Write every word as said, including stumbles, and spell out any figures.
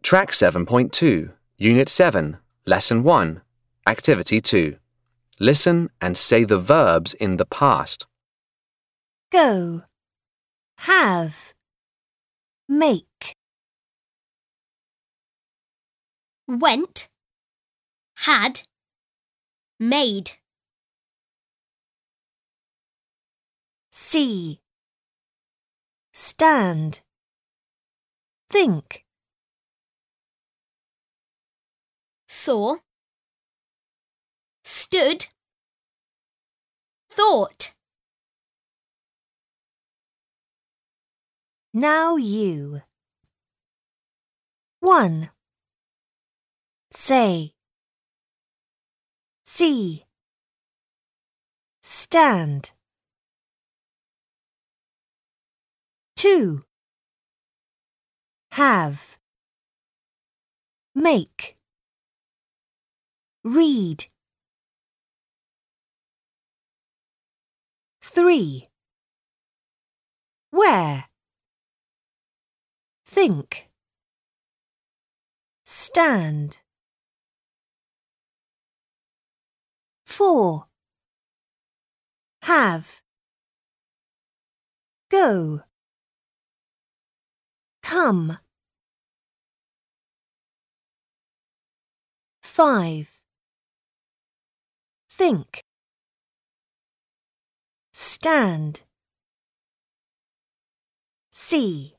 Track seven point two, Unit seven, Lesson one, Activity two. Listen and say the verbs in the past. Go, have, make. Went, had, made. See, stand, think. Saw, stood, thought. Now you. One. Say, see, stand. Two. Have, make, read. Three. Where, think, stand. Four. Have, go, come. Five. Think, stand, see.